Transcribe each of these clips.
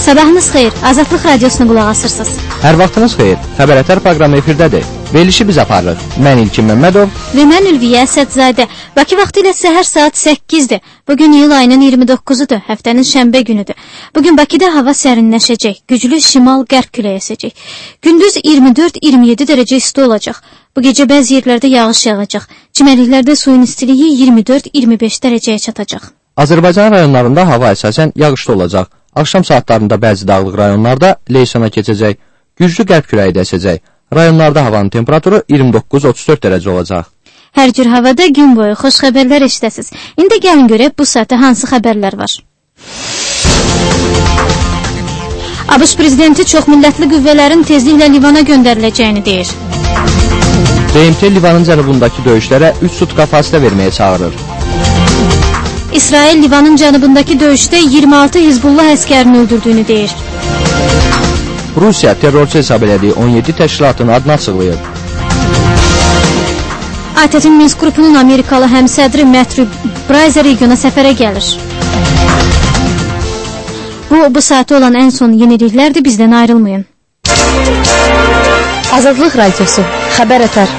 Sabahınız xeyir, Azadlıq Radiosuna qulaq asırsınız. Hər vaxtınız xeyir, Xəbərətər proqramı efirdədir. Verilişi biz aparırıq. Mən İlkin Məmmədov və mən Ülviyə Əsədzadə. Bakı vaxtı ilə səhər saat 8-dir. Bugün iyul ayının 29-udur, həftənin şənbə günüdür. Bugün Bakıda hava sərinləşəcək, güclü şimal-qərb küləyi əsəcək. Gündüz 24-27 dərəcə isti olacaq. Bu gecə bəzi yerlərdə yağış yağacaq. Çimərliklərdə suyun istiliyi 24-25 dərəcəyə çatacaq. Azərbaycan rayonlarında hava əsasən yağışlı olacaq. Axşam saatlarında bəzi dağlıq rayonlarda leysana keçəcək. Güclü qərb küləyi də əsəcək. Rayonlarda havanın temperaturu 29-34 dərəcə olacaq. Hər cür havada gün boyu xoş xəbərlər eşidəsiniz. İndi gəlin görək bu saatda hansı xəbərlər var. ABŞ prezidenti çoxmillətli qüvvələrin tezliklə Livana göndəriləcəyini deyir. BMT Livanın cənubundakı döyüşlərə 3 sutka fasilə verməyə çağırır. İsrail Livanın cənubundakı döyüşdə 26 Hizbullah əskərini öldürdüyünü deyir. Rusiya terrorçu hesab elədiyi 17 təşkilatın adını açıqlayır. ATƏT-in Minsk qrupunun Amerikalı həmsədri Matthew Bryce regiona səfərə gəlir. Bu saatda olan ən son yeniliklərdir, bizdən ayrılmayın. Azadlıq Radiosu, Xəbərətər.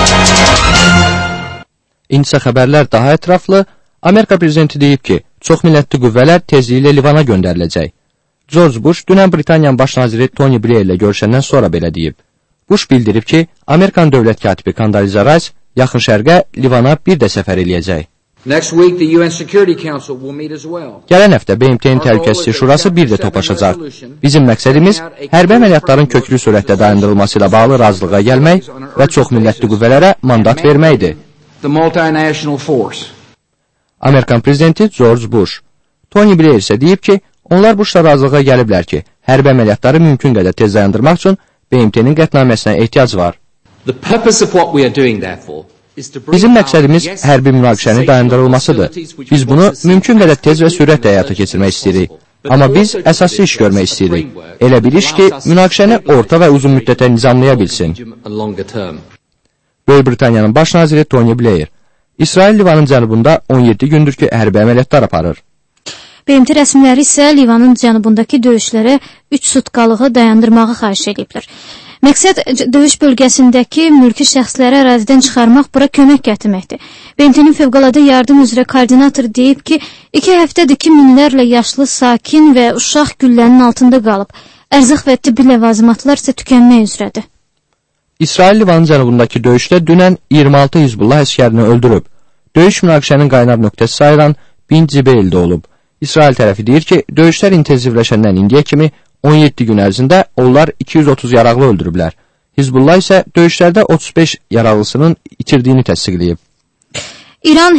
İndisə xəbərlər daha ətraflı. Amerika prezidenti deyib ki, çoxmillətli qüvvələr tezliklə Livana göndəriləcək. George Bush dünən Britaniyanın baş naziri Tony Blair ilə görüşəndən sonra belə deyib. Bush bildirib ki, Amerikan dövlət katibi Condoleezza Rice yaxın şərqə Livana bir də səfər eləyəcək. Gələn həftə BMT-nin Təhlükəsizlik Şurası bir də toplaşacaq. Bizim məqsədimiz hərbi əməliyyatların köklü sürətdə dayandırılması ilə bağlı razılığa gəlmək və çoxmillətli qüvvələrə mandat verməkdir. Amerikan prezidenti George Bush. Tony Blair isə deyib ki, onlar Bushla razılığa gəliblər ki, hərbi əməliyyatları mümkün qədər tez dayandırmaq üçün BMT-nin qətnaməsinə ehtiyac var. Bizim məqsədimiz hərbi münaqişənin dayandırılmasıdır. Biz bunu mümkün qədər tez və sürətlə həyata keçirmək istəyirik. Amma biz əsaslı iş görmək istəyirik. Elə bir iş ki, münaqişəni orta və uzun müddətə nizamlaya bilsin. Böyük Britaniyanın baş naziri Tony Blair. İsrail Livanın cənubunda 17 gündür ki, hərbi əməliyyatlar aparır. BMT rəsmiləri isə Livanın cənubundakı döyüşlərə 3 sutkalığı dayandırmağı xahiş ediblər. Məqsəd döyüş bölgəsindəki mülki şəxsləri ərazidən çıxarmaq, bura kömək gətirməkdir. BMT-nin fövqəladə yardım üzrə koordinator deyib ki, 2 həftədir ki, minlərlə yaşlı, sakin və uşaq güllənin altında qalıb. Ərzaq və tibbi ləvazimatlar isə tükənmək üzrədir. İsrail Livanın cənubundakı döyüşdə dünən 26 Hizbullah əskərini öldürüb. Döyüş münaqişənin qaynar nöqtəsi sayılan Bin Cibeildə olub. İsrail tərəfi deyir ki, döyüşlər intensivləşəndən indiyə kimi 17 gün ərzində onlar 230 yaraqlı öldürüblər. Hizbullah isə döyüşlərdə 35 yaraqlısının itirdiyini təsdiqləyib. İran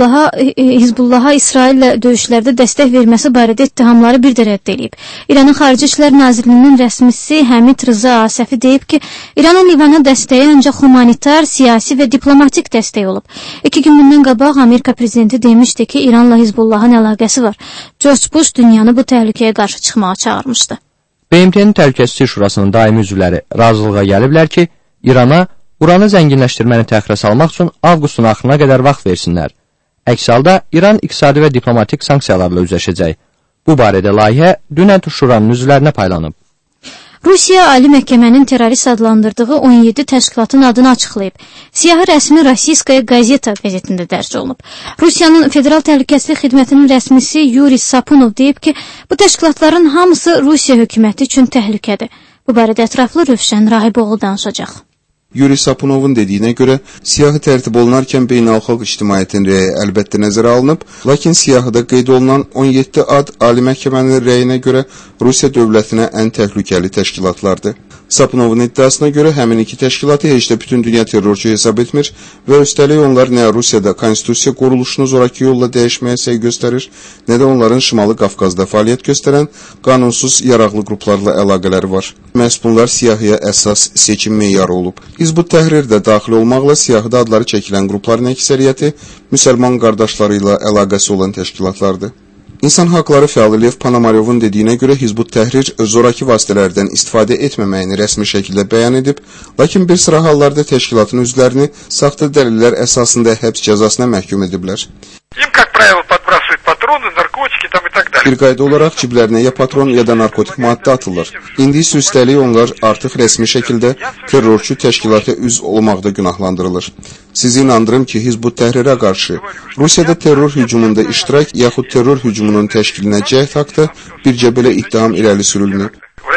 Hizbullaha İsraillə döyüşlərdə dəstək verməsi barədə ittihamları bir də rədd edib. İranın Xarici İşlər Nazirliyinin rəsmisi Həmid Rıza Asəfi deyib ki, İranın Livana dəstəyi ancaq humanitar, siyasi və diplomatik dəstək olub. 2 gün bundan qabaq Amerika prezidenti demişdi ki, İranla Hizbullahın əlaqəsi var. George Bush dünyanı bu təhlükəyə qarşı çıxmağa çağırmışdı. BMT-nin Təhlükəsizlik Şurasının daimi üzvləri razılığa gəliblər ki, İrana uranı zənginləşdirməni təxirə salmaq üçün avqustun axırına qədər vaxt versinlər. Əks halda İran iqtisadi və diplomatik sanksiyalarla üzləşəcək. Bu barədə layihə dünən Şuranın üzvlərinə paylanıb. Rusiya Ali Məhkəmənin terrorist adlandırdığı 17 təşkilatın adını açıqlayıb. Siyahı rəsmi Rossiyskaya Gazeta qəzetində dərc olunub. Rusiyanın Federal Təhlükəsizlik Xidmətinin rəsmisi Yuri Sapunov deyib ki, bu təşkilatların hamısı Rusiya hökuməti üçün təhlükədir. Bu barədə ətraflı Rövşən Rahiboğlu danışacaq. Yuri Sapunovun dediyinə görə, siyahı tərtib olunarkən beynəlxalq ictimaiyyətin rəyi əlbəttə nəzərə alınıb, lakin siyahıda qeyd olunan 17 ad Ali Məhkəmənin rəyinə görə Rusiya dövlətinə ən təhlükəli təşkilatlardır. Sapunovun iddiasına görə həmin iki təşkilatı heç də bütün dünya terrorçu hesab etmir və üstəlik onlar nə Rusiyada konstitusiya quruluşunu zoraki yolla dəyişməyə səy göstərir, nə də onların Şimali Qafqazda fəaliyyət göstərən qanunsuz yaraqlı qruplarla əlaqələri var. Məhz bunlar siyahıya əsas seçim meyarı olub. Hizb-ut Təhrir də daxil olmaqla siyahıda adları çəkilən qrupların əksəriyyəti müsəlman qardaşları ilə əlaqəsi olan təşkilatlardır. İnsan haqları fəalı Lev Panamaryovun dediyinə görə Hizb-ut Təhrir zoraki vasitələrdən istifadə etməməyini rəsmi şəkildə bəyan edib, lakin bir sıra hallarda təşkilatın üzvlərini saxta dəlillər əsasında həbs cəzasına məhkum ediblər. Им, как правило, подбрасывают патроны, наркотики там и так далее. Bir qayda olaraq ciblərinə ya patron ya da narkotik maddə atılır. İndi isə üstəlik onlar artıq rəsmi şəkildə terrorçu təşkilata üzv olmaqda günahlandırılır. Sizi inandırım ki, Hizb-ut Təhrirə qarşı Rusiyada terror hücumunda iştirak yaxud terror hücumunun təşkilinə cəhd haqda bircə belə ittiham irəli sürülməyib.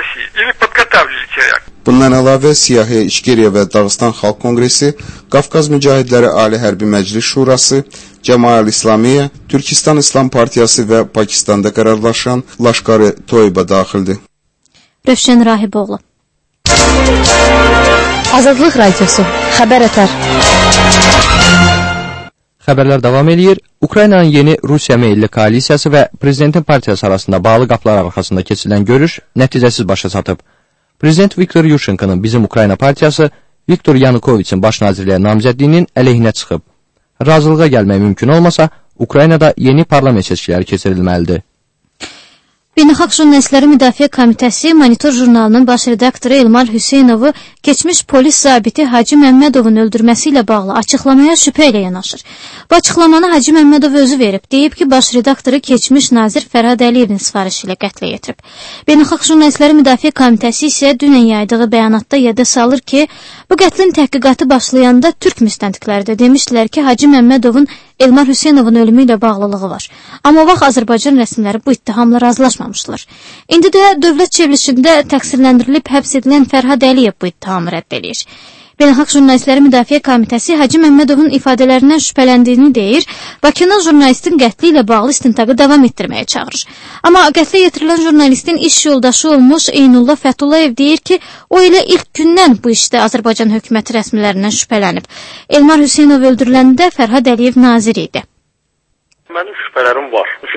Bundan əlavə, Siyahıya İçgeriya və Dağıstan Xalq Kongresi, Qafqaz Mücahidləri Ali Hərbi Məclis Şurası, Cəmaət İslamiyyə, Türkistan İslam Partiyası və Pakistanda qərarlaşan Laşqar-ı Toyba daxildir. Rövşən Rahiboğlu. Azadlıq Radiosu, xəbər ətər. Xəbərlər davam edir. Ukraynanın yeni Rusiya meyilli koalisiyası və Prezidentin partiyası arasında bağlı qapılar arxasında keçirilən görüş nəticəsiz başa çatıb. Prezident Viktor Yushchenko'nun Bizim Ukrayna partiyası Viktor Yanukoviçin baş nazirliyə namizədliyinin əleyhinə çıxıb. Razılığa gəlmək mümkün olmasa, Ukraynada yeni parlament seçkiləri keçirilməlidir. Beynəlxalq Jurnalistləri Müdafiə Komitəsi Monitor jurnalının baş redaktoru Elmar Hüseynovu keçmiş polis zabiti Hacı Məmmədovun öldürməsi ilə bağlı açıqlamaya şübhə ilə yanaşır. Bu açıqlamanı Hacı Məmmədov özü verib. Deyib ki, baş redaktoru keçmiş nazir Fərhad Əliyevin sifarişi ilə qətlə yetirib. Beynəlxalq Jurnalistləri Müdafiə Komitəsi isə dünən yaydığı bəyanatda yada salır ki, bu qətlin təhqiqatı başlayanda Türk müstəntiqləri də demişdilər ki, Hacı Məmmədovun Elmar Hüseynovun ölümü ilə bağlılığı var. Amma o vaxt Azərbaycan rəsmiləri bu ittihamla razılaşmamışlar. İndi də dövlət çevrilişində təqsirləndirilib həbs edilən Fərhad Əliyev bu ittihamı rədd edir. Beynəlxalq Jurnalistləri Müdafiə Komitəsi Hacı Məmmədovun ifadələrindən şübhələndiyini deyir, Bakının jurnalistin qətli ilə bağlı istintaqı davam etdirməyə çağırır. Amma qətlə yetirilən jurnalistin iş yoldaşı olmuş Eynullah Fəthullayev deyir ki, o elə ilk gündən bu işdə Azərbaycan hökuməti rəsmilərindən şübhələnib. Elmar Hüseynov öldürüləndə Fərhad Əliyev nazir idi. Mənim şübhələrim var.